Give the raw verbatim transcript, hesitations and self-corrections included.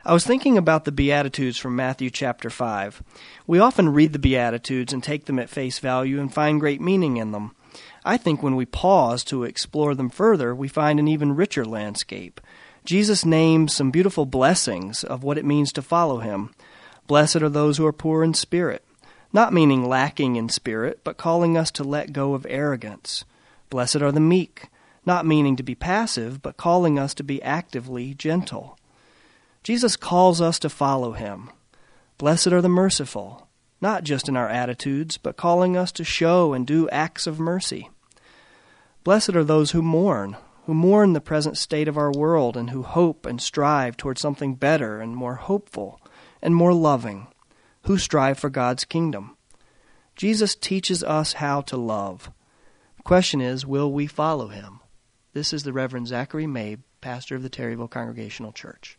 I was thinking about the Beatitudes from Matthew chapter five. We often read the Beatitudes and take them at face value and find great meaning in them. I think when we pause to explore them further, we find an even richer landscape. Jesus names some beautiful blessings of what it means to follow him. Blessed are those who are poor in spirit, not meaning lacking in spirit, but calling us to let go of arrogance. Blessed are the meek, not meaning to be passive, but calling us to be actively gentle. Jesus calls us to follow him. Blessed are the merciful, not just in our attitudes, but calling us to show and do acts of mercy. Blessed are those who mourn, who mourn the present state of our world and who hope and strive toward something better and more hopeful and more loving, who strive for God's kingdom. Jesus teaches us how to love. The question is, will we follow him? This is the Reverend Zachary Mabe, pastor of the Terryville Congregational Church.